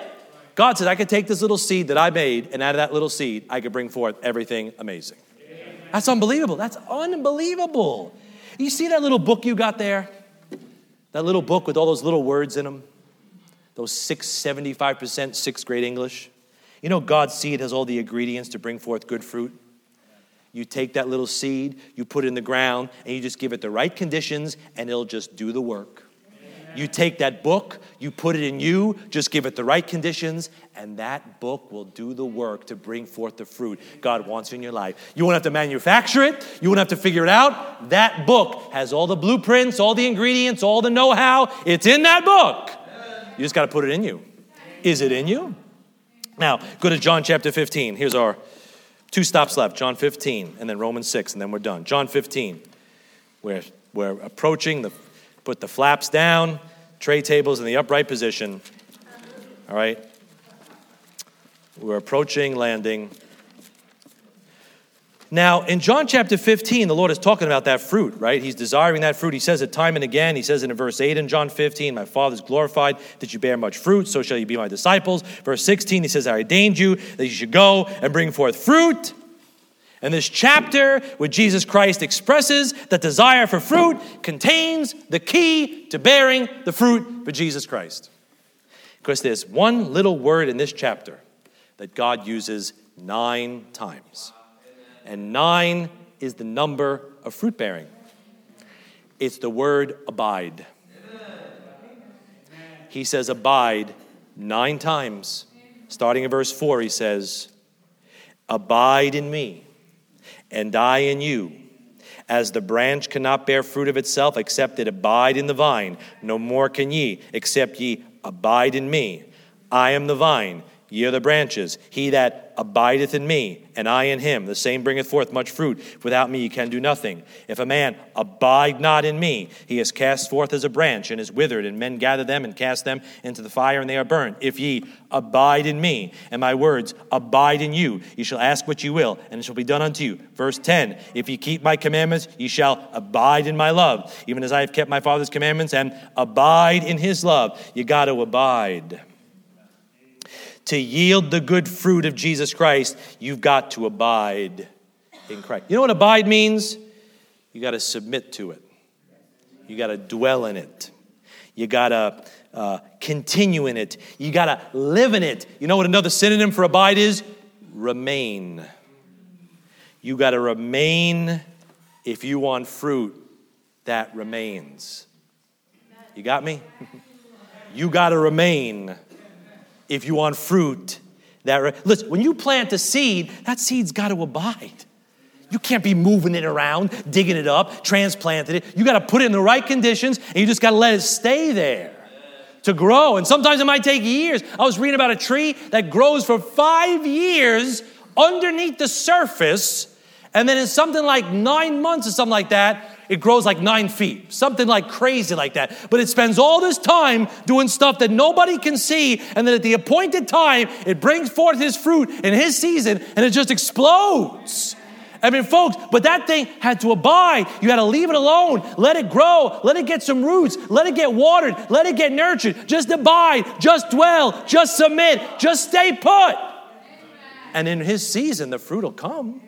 God says, I could take this little seed that I made, and out of that little seed, I could bring forth everything amazing. Amen. That's unbelievable. That's unbelievable. You see that little book you got there? That little book with all those little words in them? Those six, seventy-five percent sixth grade English? You know God's seed has all the ingredients to bring forth good fruit? You take that little seed, you put it in the ground, and you just give it the right conditions, and it'll just do the work. Amen. You take that book, you put it in you, just give it the right conditions, and that book will do the work to bring forth the fruit God wants in your life. You won't have to manufacture it. You won't have to figure it out. That book has all the blueprints, all the ingredients, all the know-how. It's in that book. You just got to put it in you. Is it in you? Now, go to John chapter fifteen. Here's our two stops left, John fifteen, and then Romans six, and then we're done. John fifteen, we're, we're approaching, the, put the flaps down, tray tables in the upright position. All right? We're approaching landing. Now, in John chapter fifteen, the Lord is talking about that fruit, right? He's desiring that fruit. He says it time and again. He says it in verse eight in John fifteen, my Father is glorified that you bear much fruit, so shall you be my disciples. Verse sixteen, he says, I ordained you that you should go and bring forth fruit. And this chapter where Jesus Christ expresses that desire for fruit contains the key to bearing the fruit for Jesus Christ. Because there's one little word in this chapter that God uses nine times. And nine is the number of fruit bearing. It's the word abide. He says abide nine times. Starting in verse four, he says, abide in me, and I in you. As the branch cannot bear fruit of itself, except it abide in the vine, no more can ye, except ye abide in me. I am the vine, ye are the branches. He that abideth in me, and I in him, the same bringeth forth much fruit. Without me ye can do nothing. If a man abide not in me, he is cast forth as a branch, and is withered, and men gather them and cast them into the fire, and they are burned. If ye abide in me, and my words abide in you, ye shall ask what ye will, and it shall be done unto you. Verse ten, if ye keep my commandments, ye shall abide in my love, even as I have kept my Father's commandments, and abide in his love. You got to abide. To yield the good fruit of Jesus Christ, you've got to abide in Christ. You know what abide means? You got to submit to it. You got to dwell in it. You got to uh, continue in it. You got to live in it. You know what another synonym for abide is? Remain. You got to remain if you want fruit that remains. You got me? You got to remain if you want fruit that... Re- Listen, when you plant a seed, that seed's got to abide. You can't be moving it around, digging it up, transplanting it. You got to put it in the right conditions, and you just got to let it stay there to grow. And sometimes it might take years. I was reading about a tree that grows for five years underneath the surface, and then in something like nine months or something like that, it grows like nine feet, something like crazy like that. But it spends all this time doing stuff that nobody can see, and then at the appointed time, it brings forth his fruit in his season, and it just explodes. I mean, folks, but that thing had to abide. You had to leave it alone. Let it grow. Let it get some roots. Let it get watered. Let it get nurtured. Just abide. Just dwell. Just submit. Just stay put. And in his season, the fruit will come.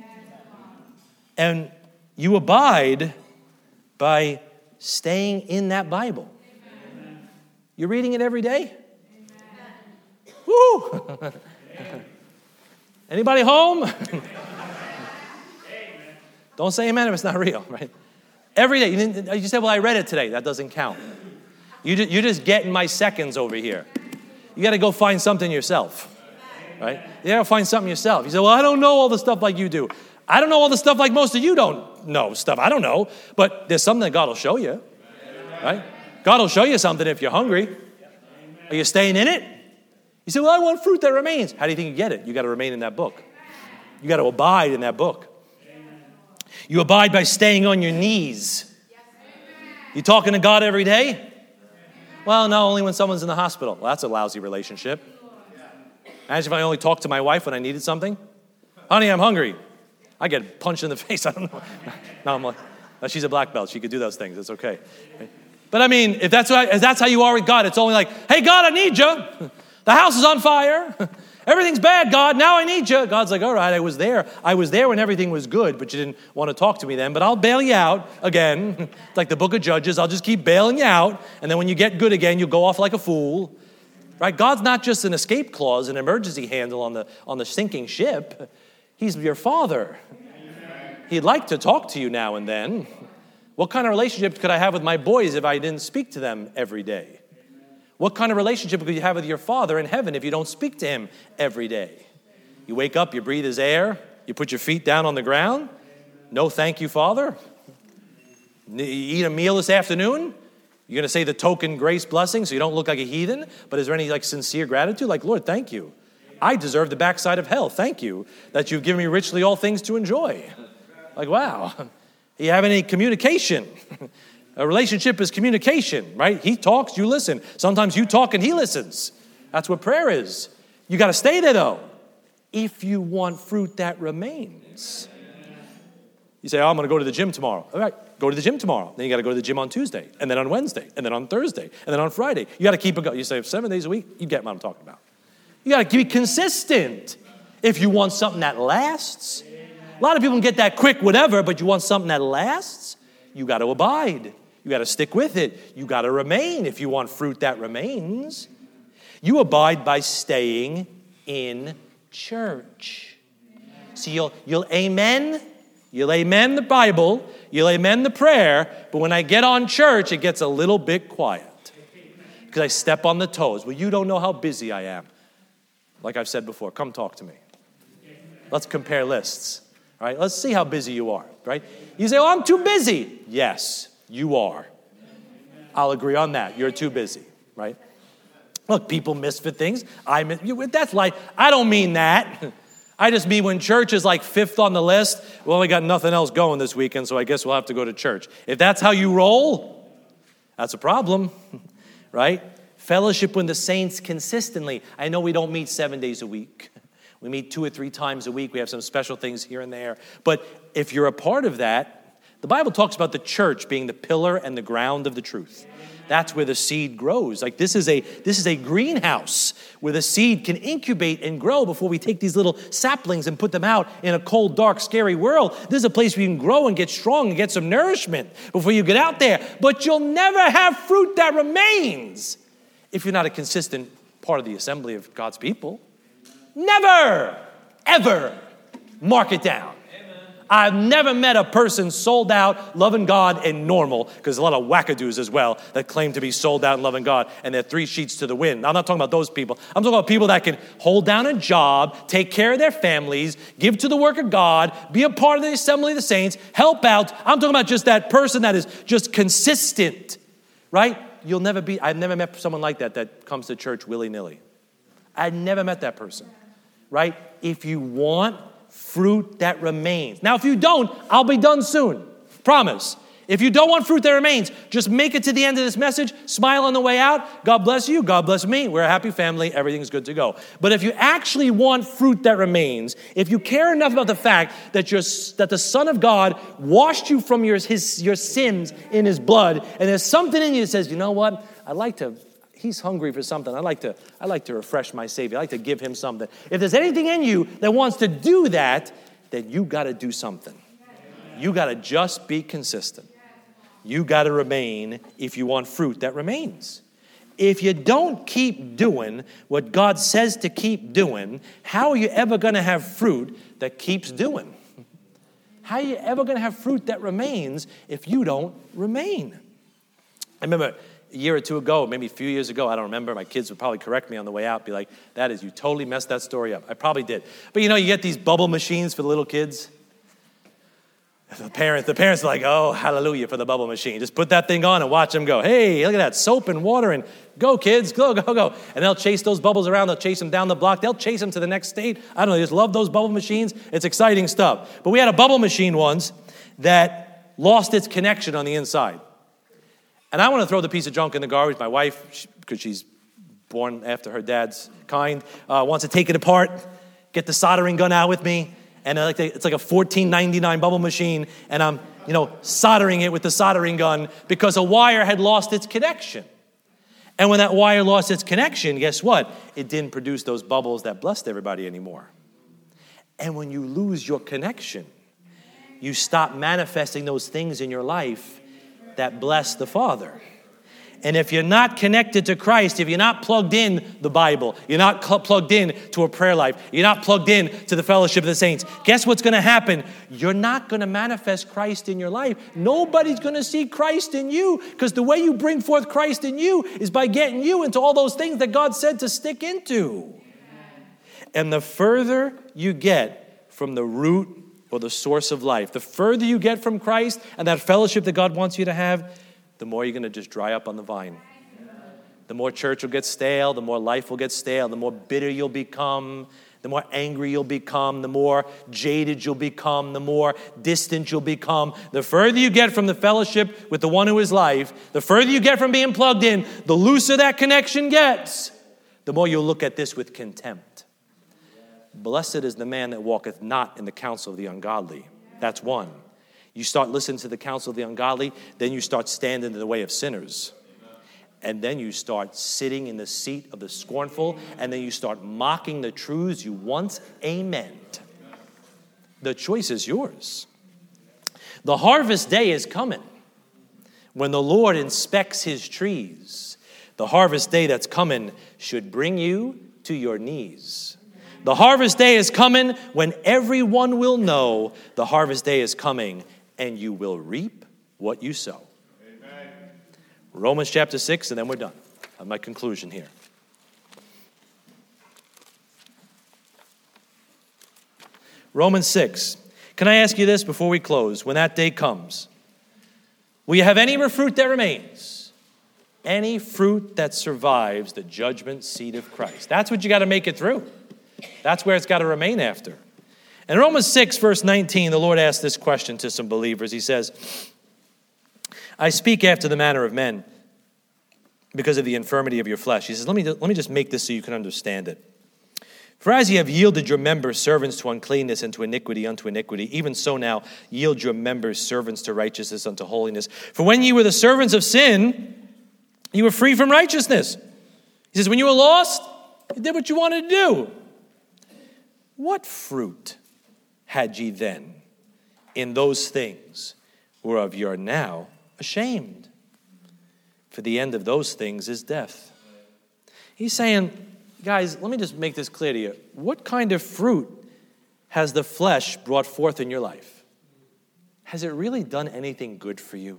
And you abide by staying in that Bible. Amen. You're reading it every day? Amen. Woo! Anybody home? Don't say amen if it's not real, right? Every day. You, didn't, you say, well, I read it today. That doesn't count. You just, you're just getting my seconds over here. You got to go find something yourself, right? You got to find something yourself. You say, well, I don't know all the stuff like you do. I don't know all the stuff like most of you don't know stuff. I don't know. But there's something that God will show you. Right? God will show you something if you're hungry. Are you staying in it? You say, well, I want fruit that remains. How do you think you get it? You got to remain in that book. You got to abide in that book. You abide by staying on your knees. You talking to God every day? Well, no, only when someone's in the hospital. Well, that's a lousy relationship. Imagine if I only talked to my wife when I needed something. Honey, I'm hungry. I get punched in the face. I don't know. No, I'm like, no, she's a black belt. She could do those things. It's okay. But I mean, if that's, what I, if that's how you are with God, it's only like, hey, God, I need you. The house is on fire. Everything's bad, God. Now I need you. God's like, all right, I was there. I was there when everything was good, but you didn't want to talk to me then. But I'll bail you out again. It's like the book of Judges. I'll just keep bailing you out. And then when you get good again, you'll go off like a fool. Right? God's not just an escape clause, an emergency handle on the, on the sinking ship. He's your Father. He'd like to talk to you now and then. What kind of relationship could I have with my boys if I didn't speak to them every day? What kind of relationship could you have with your Father in heaven if you don't speak to him every day? You wake up, you breathe his air, you put your feet down on the ground. No thank you, Father. You eat a meal this afternoon. You're going to say the token grace blessing so you don't look like a heathen. But is there any like sincere gratitude? Like, Lord, thank you. I deserve the backside of hell. Thank you that you've given me richly all things to enjoy. Like, wow. You have any communication? A relationship is communication, right? He talks, you listen. Sometimes you talk and he listens. That's what prayer is. You got to stay there, though, if you want fruit that remains. You say, oh, I'm going to go to the gym tomorrow. All right, go to the gym tomorrow. Then you got to go to the gym on Tuesday, and then on Wednesday, and then on Thursday, and then on Friday. You got to keep it going. You say, seven days a week? You get what I'm talking about. You got to be consistent if you want something that lasts. A lot of people can get that quick whatever, but you want something that lasts, you got to abide. You got to stick with it. You got to remain if you want fruit that remains. You abide by staying in church. See, you'll, you'll amen, you'll amen the Bible, you'll amen the prayer, but when I get on church, it gets a little bit quiet because I step on the toes. Well, you don't know how busy I am. Like I've said before, come talk to me. Let's compare lists. All right, let's see how busy you are, right? You say, oh, I'm too busy. Yes, you are. I'll agree on that. You're too busy, right? Look, people misfit things. I miss, that's like, I don't mean that. I just mean when church is like fifth on the list, well, we got nothing else going this weekend, so I guess we'll have to go to church. If that's how you roll, that's a problem, right? Fellowship with the saints consistently. I know we don't meet seven days a week. We meet two or three times a week. We have some special things here and there. But if you're a part of that, the Bible talks about the church being the pillar and the ground of the truth. That's where the seed grows. Like this is a this is a greenhouse where the seed can incubate and grow before we take these little saplings and put them out in a cold, dark, scary world. This is a place where you can grow and get strong and get some nourishment before you get out there. But you'll never have fruit that remains if you're not a consistent part of the assembly of God's people. Never, ever mark it down. I've never met a person sold out, loving God, and normal, because a lot of wackadoos as well that claim to be sold out and loving God, and they're three sheets to the wind. I'm not talking about those people. I'm talking about people that can hold down a job, take care of their families, give to the work of God, be a part of the assembly of the saints, help out. I'm talking about just that person that is just consistent, right? You'll never be, I've never met someone like that that comes to church willy-nilly. I've never met that person, right? If you want fruit that remains. Now, if you don't, I'll be done soon. Promise. If you don't want fruit that remains, just make it to the end of this message, smile on the way out. God bless you. God bless me. We're a happy family. Everything's good to go. But if you actually want fruit that remains, if you care enough about the fact that you're, that the Son of God washed you from your, his, your sins in his blood, and there's something in you that says, you know what? I'd like to He's hungry for something. I like to I like to refresh my Savior. I like to give him something. If there's anything in you that wants to do that, then you got to do something. You got to just be consistent. You got to remain if you want fruit that remains. If you don't keep doing what God says to keep doing, how are you ever going to have fruit that keeps doing? How are you ever going to have fruit that remains if you don't remain? I remember a year or two ago, maybe a few years ago, I don't remember. My kids would probably correct me on the way out, be like, that is, you totally messed that story up. I probably did. But you know, you get these bubble machines for the little kids. The parents, the parents are like, oh, hallelujah for the bubble machine. Just put that thing on and watch them go. Hey, look at that, soap and water, and go, kids, go, go, go. And they'll chase those bubbles around. They'll chase them down the block. They'll chase them to the next state. I don't know, they just love those bubble machines. It's exciting stuff. But we had a bubble machine once that lost its connection on the inside. And I want to throw the piece of junk in the garbage. My wife, because she's born after her dad's kind, uh, wants to take it apart, get the soldering gun out with me. And I like to, it's like a fourteen ninety-nine bubble machine. And I'm, you know, soldering it with the soldering gun because a wire had lost its connection. And when that wire lost its connection, guess what? It didn't produce those bubbles that blessed everybody anymore. And when you lose your connection, you stop manifesting those things in your life that bless the Father. And if you're not connected to Christ, if you're not plugged in the Bible, you're not cl- plugged in to a prayer life, you're not plugged in to the fellowship of the saints, guess what's going to happen? You're not going to manifest Christ in your life. Nobody's going to see Christ in you, because the way you bring forth Christ in you is by getting you into all those things that God said to stick into. And the further you get from the root or the source of life, the further you get from Christ and that fellowship that God wants you to have, the more you're going to just dry up on the vine. The more church will get stale, the more life will get stale, the more bitter you'll become, the more angry you'll become, the more jaded you'll become, the more distant you'll become. The further you get from the fellowship with the one who is life, the further you get from being plugged in, the looser that connection gets, the more you'll look at this with contempt. Blessed is the man that walketh not in the counsel of the ungodly. That's one. You start listening to the counsel of the ungodly, then you start standing in the way of sinners. And then you start sitting in the seat of the scornful, and then you start mocking the truths you once amened. The choice is yours. The harvest day is coming when the Lord inspects his trees. The harvest day that's coming should bring you to your knees. The harvest day is coming when everyone will know the harvest day is coming, and you will reap what you sow. Amen. Romans chapter six, and then we're done. I have my conclusion here. Romans six. Can I ask you this before we close? When that day comes, will you have any fruit that remains? Any fruit that survives the judgment seat of Christ. That's what you got to make it through. That's where it's got to remain after. In Romans six, verse nineteen, the Lord asked this question to some believers. He says, I speak after the manner of men because of the infirmity of your flesh. He says, let me, let me just make this so you can understand it. For as ye have yielded your members servants to uncleanness and to iniquity unto iniquity, even so now yield your members servants to righteousness unto holiness. For when ye were the servants of sin, you were free from righteousness. He says, when you were lost, you did what you wanted to do. What fruit had ye then in those things whereof you are now ashamed? For the end of those things is death. He's saying, guys, let me just make this clear to you. What kind of fruit has the flesh brought forth in your life? Has it really done anything good for you?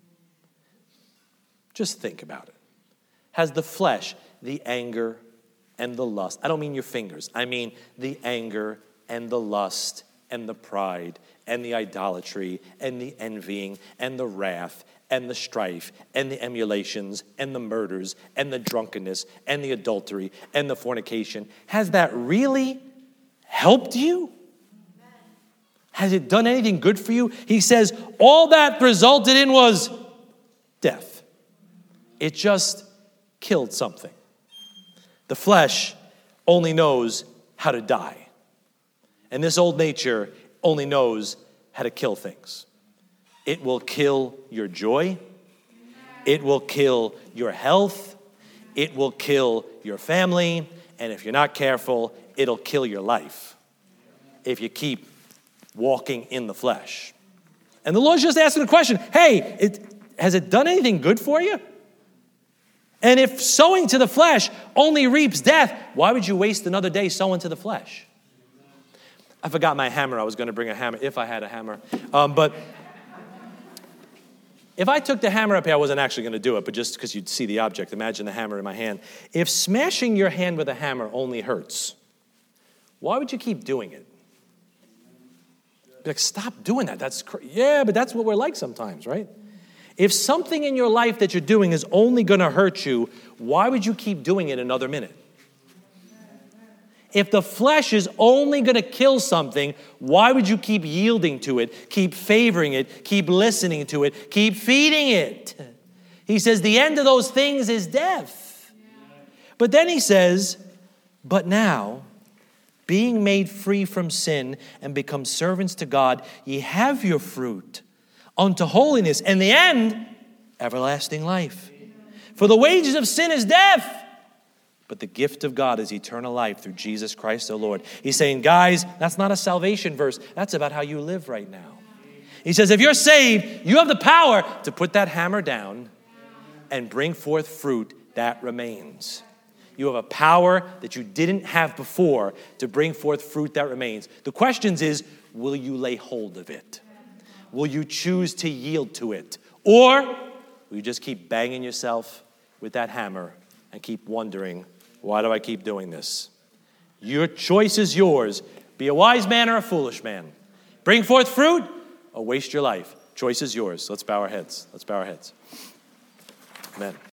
Just think about it. Has the flesh, the anger and the lust, I don't mean your fingers, I mean the anger and the lust and the pride, and the idolatry, and the envying, and the wrath, and the strife, and the emulations, and the murders, and the drunkenness, and the adultery, and the fornication. Has that really helped you? Has it done anything good for you? He says all that resulted in was death. It just killed something. The flesh only knows how to die. And this old nature only knows how to kill things. It will kill your joy. It will kill your health. It will kill your family. And if you're not careful, it'll kill your life if you keep walking in the flesh. And the Lord's just asking the question, hey, it, has it done anything good for you? And if sowing to the flesh only reaps death, why would you waste another day sowing to the flesh? I forgot my hammer. I was going to bring a hammer if I had a hammer. Um, but if I took the hammer up here, I wasn't actually going to do it, but just because you'd see the object, imagine the hammer in my hand. If smashing your hand with a hammer only hurts, why would you keep doing it? Be like, stop doing that. That's cr-. Yeah, but that's what we're like sometimes, right? If something in your life that you're doing is only going to hurt you, why would you keep doing it another minute? If the flesh is only going to kill something, why would you keep yielding to it, keep favoring it, keep listening to it, keep feeding it? He says the end of those things is death. But then he says, but now, being made free from sin and become servants to God, ye have your fruit unto holiness, and the end, everlasting life. For the wages of sin is death, but the gift of God is eternal life through Jesus Christ the Lord. He's saying, guys, that's not a salvation verse. That's about how you live right now. He says, if you're saved, you have the power to put that hammer down and bring forth fruit that remains. You have a power that you didn't have before to bring forth fruit that remains. The question is, will you lay hold of it? Will you choose to yield to it? Or will you just keep banging yourself with that hammer and keep wondering, why do I keep doing this? Your choice is yours. Be a wise man or a foolish man. Bring forth fruit or waste your life. Choice is yours. Let's bow our heads. Let's bow our heads. Amen.